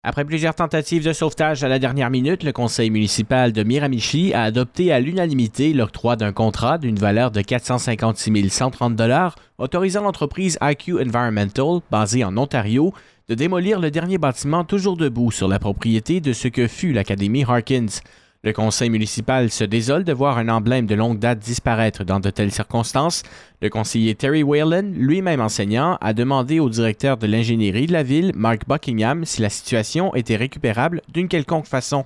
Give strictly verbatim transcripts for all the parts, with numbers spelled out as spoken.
Après plusieurs tentatives de sauvetage à la dernière minute, le conseil municipal de Miramichi a adopté à l'unanimité l'octroi d'un contrat d'une valeur de quatre cent cinquante-six mille cent trente dollars autorisant l'entreprise I Q Environmental, basée en Ontario, de démolir le dernier bâtiment toujours debout sur la propriété de ce que fut l'Académie Harkins. Le conseil municipal se désole de voir un emblème de longue date disparaître dans de telles circonstances. Le conseiller Terry Whalen, lui-même enseignant, a demandé au directeur de l'ingénierie de la ville, Mark Buckingham, si la situation était récupérable d'une quelconque façon.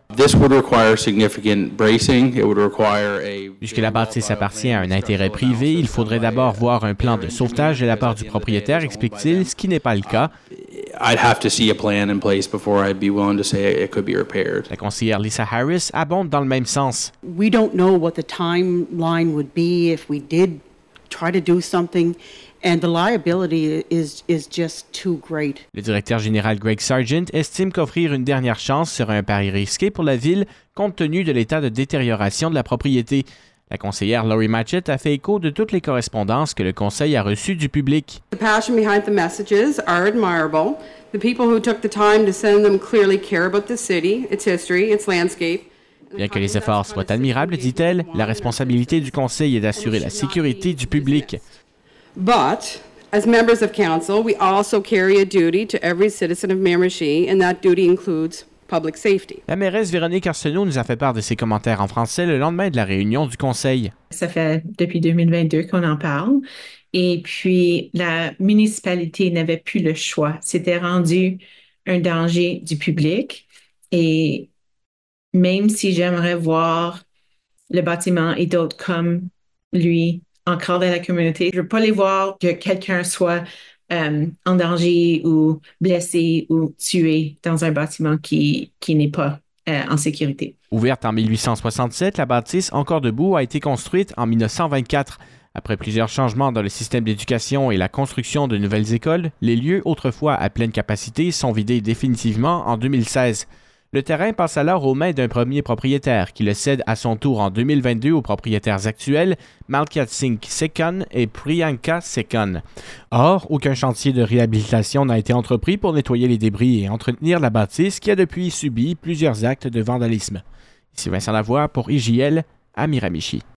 Puisque la bâtisse appartient à un intérêt privé, il faudrait d'abord voir un plan de sauvetage de la part du propriétaire, explique-t-il, ce qui n'est pas le cas. I'd have to see a plan in place before I'd be willing to say it could be repaired. La conseillère Lisa Harris abonde dans le même sens. We don't know what the timeline would be if we did try to do something, and the liability is is just too great. Le directeur général Greg Sargent estime qu'offrir une dernière chance serait un pari risqué pour la ville compte tenu de l'état de détérioration de la propriété. La conseillère Laurie Matchett a fait écho de toutes les correspondances que le conseil a reçues du public. The passion behind the messages are admirable. The people who took the time to send them clearly care about the city, its history, its landscape. Bien que les efforts soient admirables, dit-elle, la responsabilité du conseil est d'assurer la sécurité du public. But, as members of council, we also carry a duty to every citizen of Miramichi, and that duty includes public safety. La mairesse Véronique Arsenault nous a fait part de ses commentaires en français le lendemain de la réunion du conseil. Ça fait depuis deux mille vingt-deux qu'on en parle. Et puis, la municipalité n'avait plus le choix. C'était rendu un danger du public. Et même si j'aimerais voir le bâtiment et d'autres comme lui encore dans la communauté, je ne veux pas les voir que quelqu'un soit Euh, en danger ou blessé ou tué dans un bâtiment qui, qui n'est pas euh, en sécurité. Ouverte en mille huit cent soixante-sept, la bâtisse encore debout a été construite en mille neuf cent vingt-quatre. Après plusieurs changements dans le système d'éducation et la construction de nouvelles écoles, les lieux autrefois à pleine capacité sont vidés définitivement en deux mille seize. Le terrain passe alors aux mains d'un premier propriétaire qui le cède à son tour en deux mille vingt-deux aux propriétaires actuels, Malkiat Singh Sekon et Priyanka Sekon. Or, aucun chantier de réhabilitation n'a été entrepris pour nettoyer les débris et entretenir la bâtisse qui a depuis subi plusieurs actes de vandalisme. Ici Vincent Lavoie pour I J L à Miramichi.